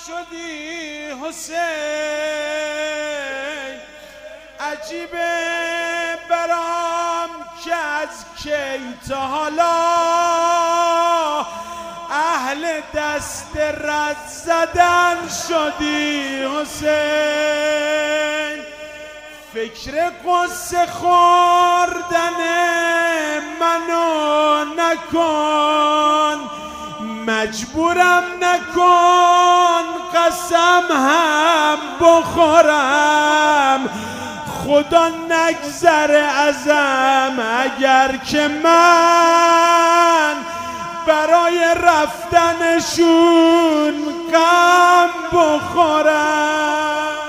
شدی حسین، عجیبه برام که از کی تا حالا اهل دست رد زدن شدی حسین. فکر قصه خوردن منو نکن، مجبورم نکن قسم هم بخورم، خدا نگذره ازم اگر که من برای رفتنشون غم بخورم.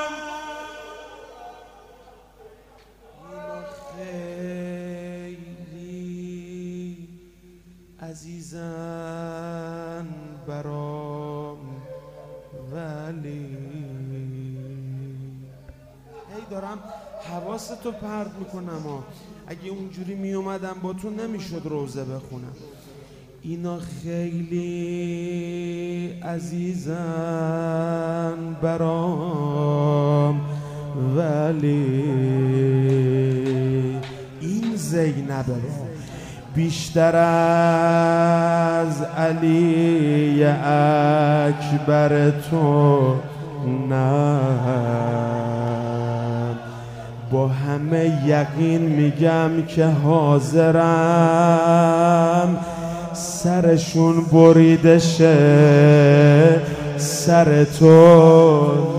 خیلی عزیزن برام، ولی هی دارم حواستو پرت میکنم اگه اونجوری میومدم با تو نمیشد روزه بخونم. اینا خیلی عزیزن برام، ولی این زینبه بیشتر از علی اکبر تو نه، با همه یقین میگم که حاضرم سرشون بریده شه، سر تو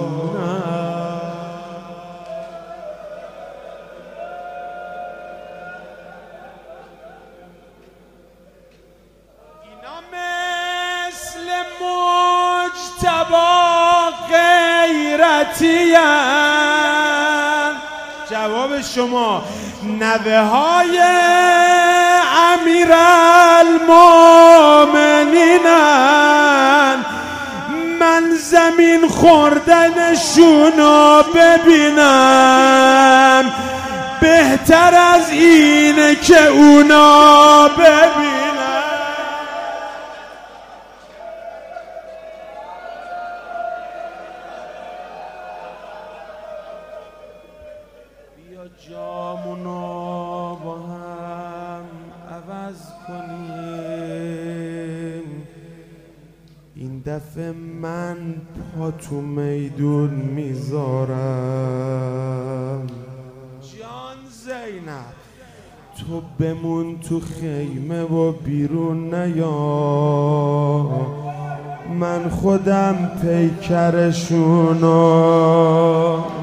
جواب شما نوه های امیرالمومنینن، من زمین خوردنشونو ببینم بهتر از اینه که اونا ببینم. جامونو با هم عوض کنیم، این دفعه من پا تو میدون میذارم. جان زینب تو بمون تو خیمه و بیرون نیا، من خودم پیکرشونو